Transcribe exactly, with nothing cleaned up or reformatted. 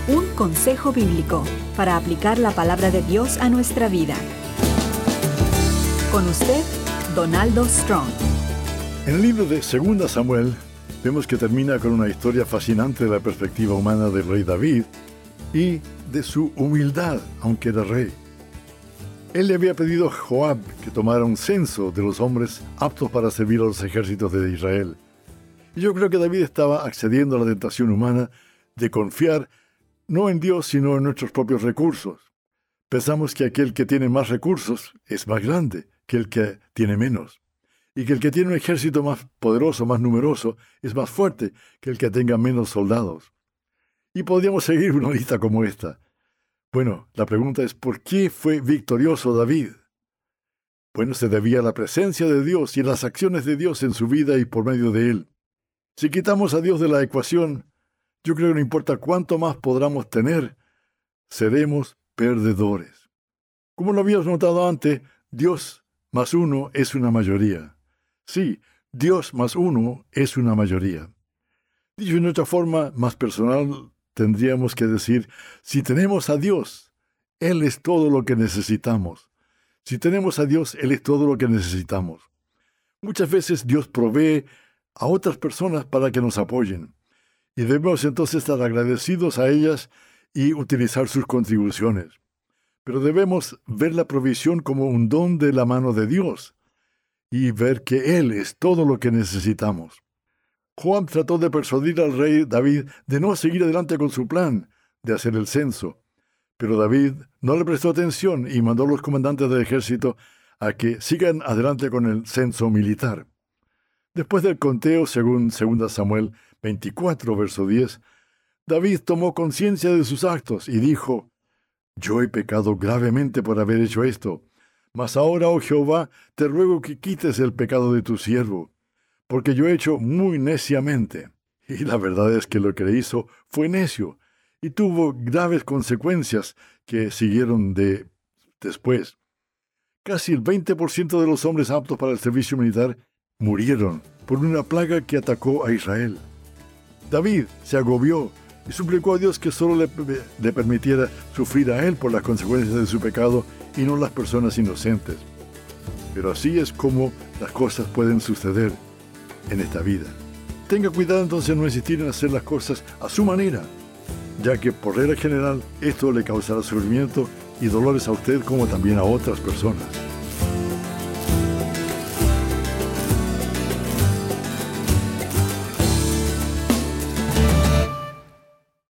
Un consejo bíblico para aplicar la palabra de Dios a nuestra vida. Con usted, Donaldo Strong. En el libro de Segunda Samuel, vemos que termina con una historia fascinante de la perspectiva humana del rey David y de su humildad, aunque era rey. Él le había pedido a Joab que tomara un censo de los hombres aptos para servir a los ejércitos de Israel. Y yo creo que David estaba accediendo a la tentación humana de confiar no en Dios, sino en nuestros propios recursos. Pensamos que aquel que tiene más recursos es más grande que el que tiene menos, y que el que tiene un ejército más poderoso, más numeroso, es más fuerte que el que tenga menos soldados. Y podríamos seguir una lista como esta. Bueno, la pregunta es, ¿por qué fue victorioso David? Bueno, se debía a la presencia de Dios y las acciones de Dios en su vida y por medio de él. Si quitamos a Dios de la ecuación, yo creo que no importa cuánto más podamos tener, seremos perdedores. Como lo habíamos notado antes, Dios más uno es una mayoría. Sí, Dios más uno es una mayoría. Dicho en otra forma, más personal, tendríamos que decir, si tenemos a Dios, Él es todo lo que necesitamos. Si tenemos a Dios, Él es todo lo que necesitamos. Muchas veces Dios provee a otras personas para que nos apoyen. Y debemos entonces estar agradecidos a ellas y utilizar sus contribuciones. Pero debemos ver la provisión como un don de la mano de Dios y ver que Él es todo lo que necesitamos. Joab trató de persuadir al rey David de no seguir adelante con su plan de hacer el censo. Pero David no le prestó atención y mandó a los comandantes del ejército a que sigan adelante con el censo militar. Después del conteo, según Segunda Samuel veinticuatro, verso diez, David tomó conciencia de sus actos y dijo, «Yo he pecado gravemente por haber hecho esto, mas ahora, oh Jehová, te ruego que quites el pecado de tu siervo, porque yo he hecho muy neciamente». Y la verdad es que lo que le hizo fue necio, y tuvo graves consecuencias que siguieron de después. Casi el veinte por ciento de los hombres aptos para el servicio militar murieron por una plaga que atacó a Israel. David se agobió y suplicó a Dios que solo le, le permitiera sufrir a él por las consecuencias de su pecado y no las personas inocentes. Pero así es como las cosas pueden suceder en esta vida. Tenga cuidado entonces no insistir en hacer las cosas a su manera, ya que por regla general esto le causará sufrimiento y dolores a usted como también a otras personas.